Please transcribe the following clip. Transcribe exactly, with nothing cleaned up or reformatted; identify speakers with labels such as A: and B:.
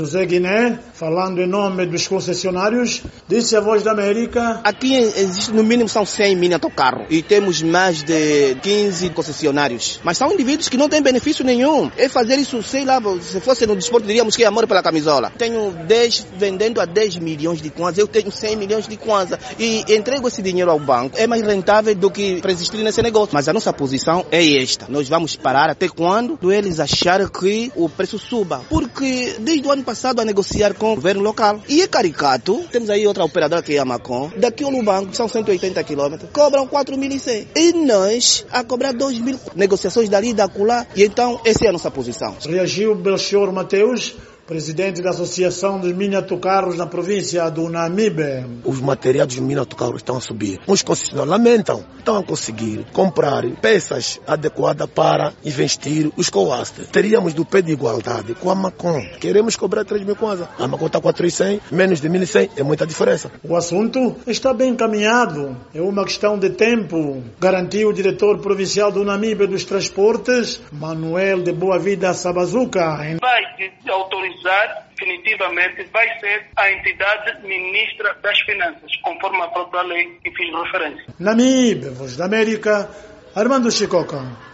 A: José Guiné, falando em nome dos concessionários, disse à Voz da América:
B: aqui existe, no mínimo são cem mini autocarros e temos mais de quinze concessionários. Mas são indivíduos que não têm benefício nenhum. É fazer isso, sei lá, se fosse no desporto diríamos que é amor pela camisola. Tenho dez, vendendo a dez milhões de kwanza, eu tenho cem milhões de kwanza e entrego esse dinheiro ao banco. É mais rentável do que para existir nesse negócio. Mas a nossa posição é esta. Nós vamos parar até quando eles acharem que o preço suba. Porque desde o ano passado a negociar com o governo local. E é caricato. Temos aí outra operadora que é a Macon. Daqui ao Lubango, são cento e oitenta quilômetros, cobram quatro mil e cem. E nós a cobrar dois mil. Negociações dali e da acolá. E então, essa é a nossa posição.
A: Reagiu Belchior Mateus, presidente da Associação dos Mini Autocarros na província do Namibe.
C: Os materiais dos mini autocarros estão a subir. Os concessionários lamentam, estão a conseguir comprar peças adequadas para investir os coastes. Teríamos do pé de igualdade com a Macon. Queremos cobrar três mil kwanza. A Macon está quatro mil e cem, menos de mil e cem, é muita diferença.
A: O assunto está bem encaminhado. É uma questão de tempo, garantiu o diretor provincial do Namibe dos Transportes, Manuel de Boa Vida Sabazuca.
D: Vai autorizar definitivamente, vai ser a entidade ministra das Finanças, conforme a própria lei que fiz referência.
A: Namibe, Voz da América, Armando Chicoca.